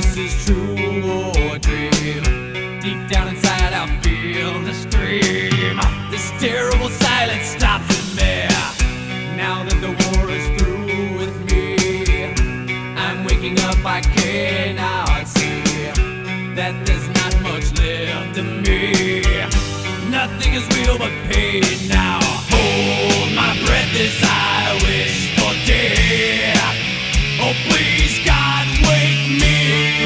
this is true or dream. Deep down inside I feel the scream. This terrible silence stops in me. Now that the war is through with me, I'm waking up, I cannot see that there's not much left of me. Nothing is real but pain now. Hold my breath as I wish for death. Oh please God, wake me.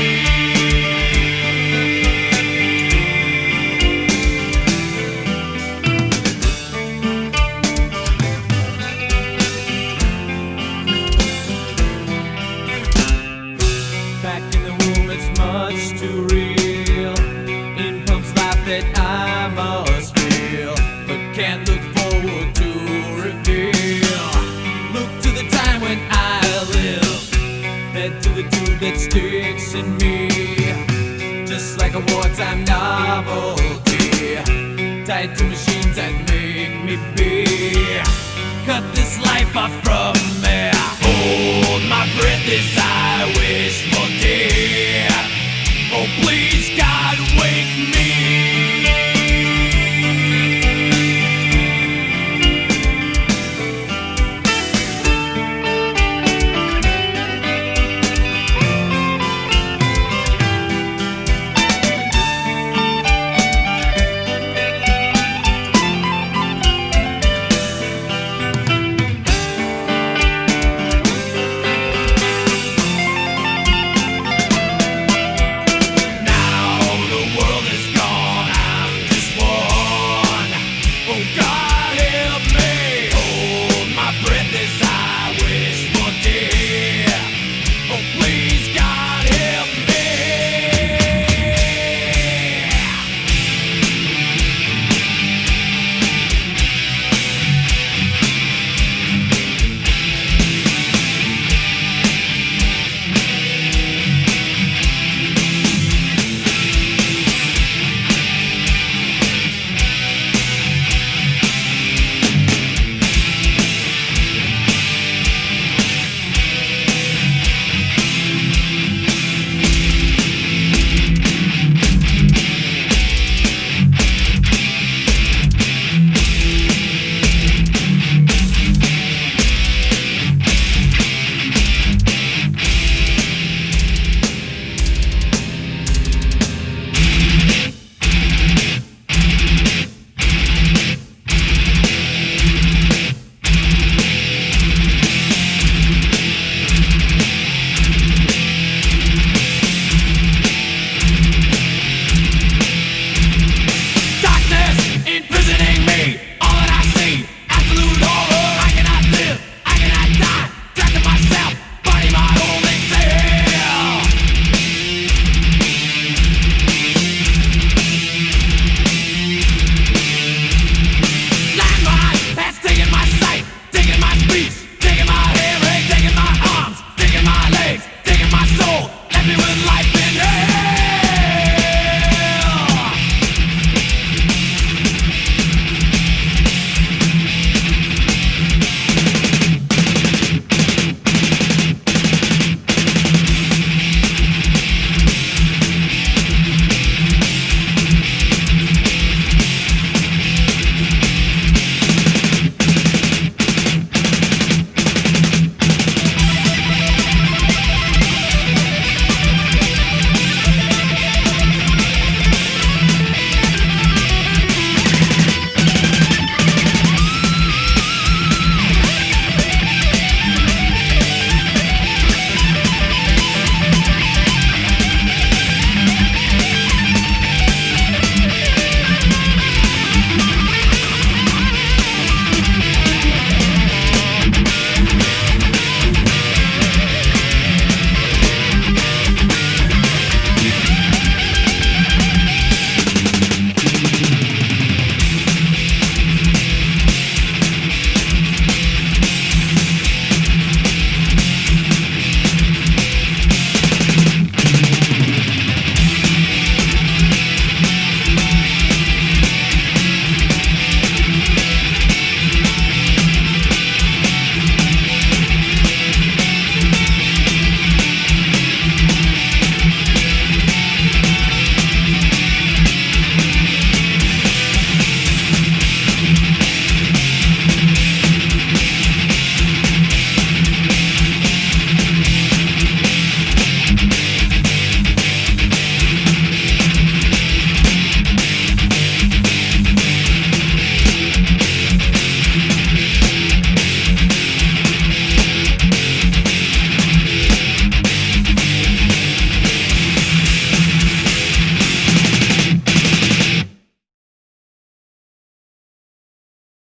Back in the womb it's much too real. In pumps life that I must feel, but can't look forward to reveal. Look to the time when I live, fed to the tube that sticks in me, just like a wartime novelty, tied to machines that make me be. Cut this life off from me. Hold my breath as I wish for death. Oh please